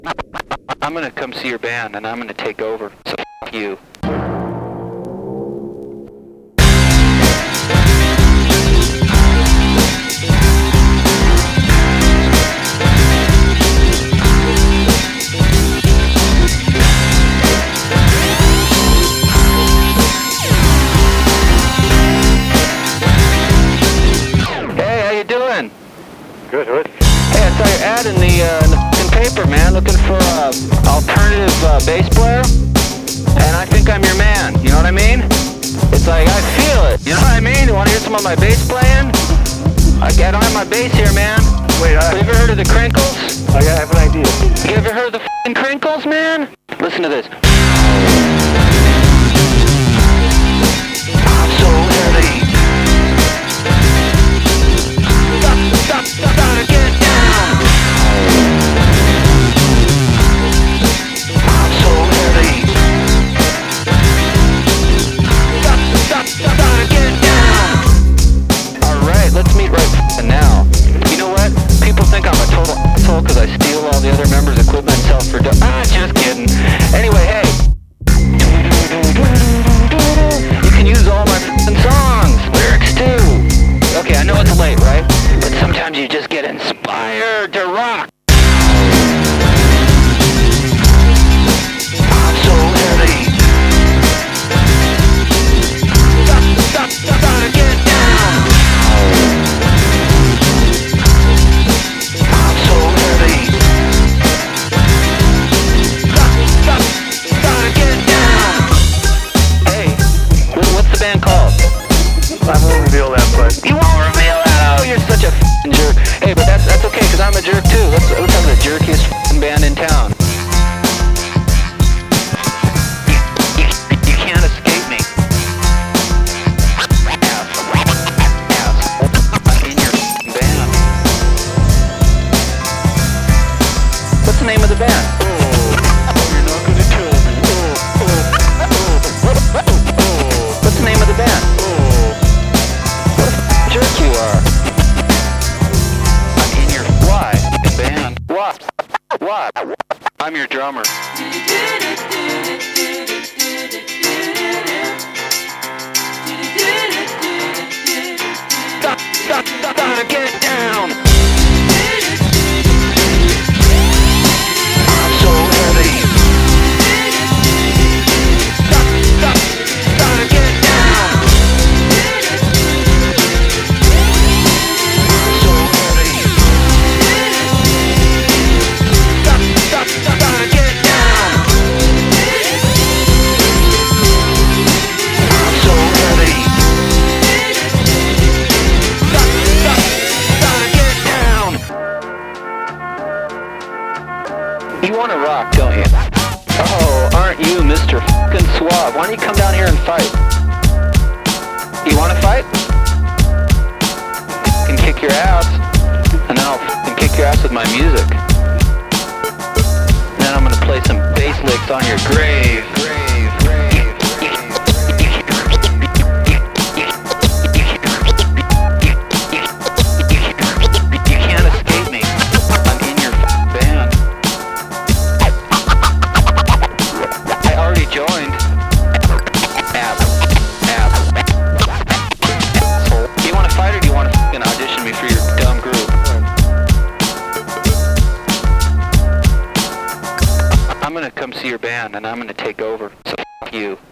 I'm gonna come see your band and I'm gonna take over. So f*** you. Hey, how you doing? Good, good. Hey, I saw your ad in the f***ing paper, man, looking for a alternative bass player, and I think I'm your man, you know what I mean? It's like, I feel it, you know what I mean? You want to hear some of my bass playing? I don't have my bass here, man. Wait, Have you ever heard of the Crinkles? I have an idea. You ever heard of the f***ing Crinkles, man? Listen to this. I'm so heavy. Gotta get down. I'm so heavy. Gotta get down. Alright, let's meet right now. You know what? People think I'm a total asshole because I steal all the other members' equipment and sell for just kidding. Anyway, hey. You can use all my f***ing songs, lyrics too. Okay, I know it's late, right? But sometimes you just get inspired to rock. I'm so heavy. Gotta get down. I'm so heavy. Gotta get down. Hey, what's the band called? I won't reveal that, but You won't reveal that? Oh, you're such a f***ing jerk. Hey, but that's okay, because I'm a jerk too. Let's have the jerkiest f***ing band in town. You can't escape me. I'm in your f***ing band. What's the name of the band? You're not gonna tell me. What's the name of the band? What a f***ing jerk you are. I'm in your band. What? I'm your drummer. Gotta get down. I'm so heavy. Gotta get down. I'm so heavy. Gotta get down. I'm so heavy. Gotta get down. You wanna rock, don't you? Oh, aren't you Mr. Fucking Suave? Why don't you come down here and fight? You wanna fight? I can kick your ass, and then I'll fucking kick your ass with my music. And then I'm gonna play some bass licks on your grave. You can't escape me. I'm in your band. I already joined. Do you want to fight or do you want to fucking audition me for your dumb group? I'm gonna come see your band and I'm gonna take over. So f*** you.